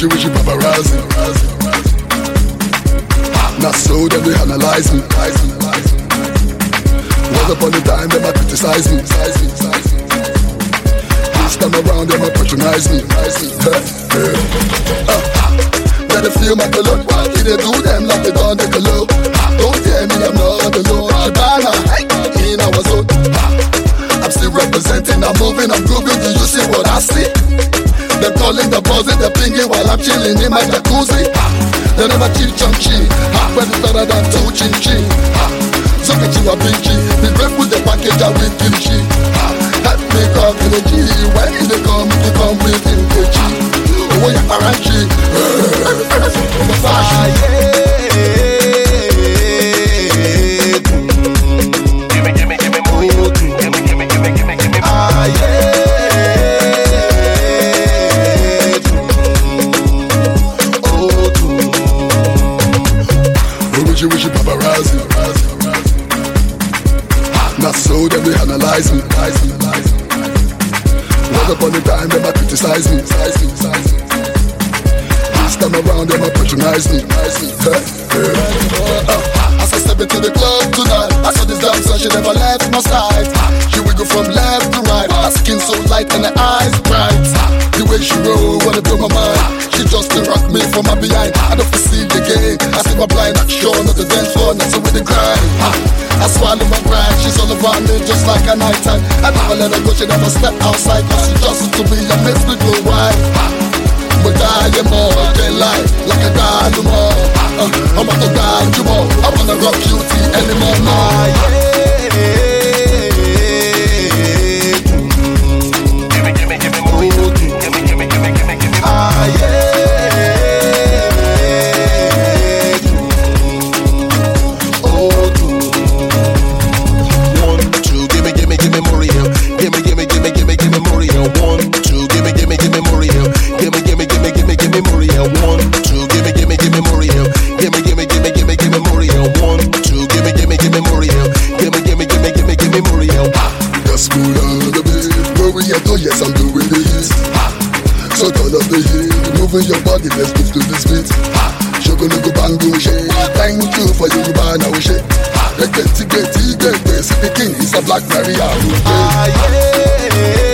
wishy paparazzi. Not so them they analyze me. Once upon a time they might criticize me. This time around they might patronize me. Let them feel my color. If they do them like they don't take a look. Don't tell me I'm not alone. Shibana, in our zone. I'm still representing, I'm moving, I'm grooving. Do you see what I see? They're calling the buzzing, they're pinging while I'm chilling in my jacuzzi. They never chill chunky. When it's better than two chin chin. So get you a pinky. Be brave with the package and with kimchi. Help me come energy. When they come with kimchi. Oh yeah, Parachi. Gimme more. Gimme. Ah yeah. Wishy paparazzi. Not so them they analyze me. Once upon a time they might criticize me. This time around they might patronize me. As I step into the club tonight, I saw this dancer, she never left my side. She wiggle from left to right, her skin so light and her eyes bright. The way she roll wanna blow my mind. She just to rock me from my behind. I don't foresee the game. I see my blind, not sure, not the dance floor, not so with the grind. I swallow my pride, she's all around me just like a night time. I never let her go, she never step outside. Cause she just to me, I makes me go wide. But I am more, can't lie, like a guy no more. I'm not a guy, you more. I wanna rock you till anymore. Gimme more. Gimme. Ah yeah. Yes, I'm doing this. So turn up the heat, moving your body, let's move to this beat. Shogologo bango shake, thank you for your banana shake. Get, speaking, it's a Black Maria. Ah yeah.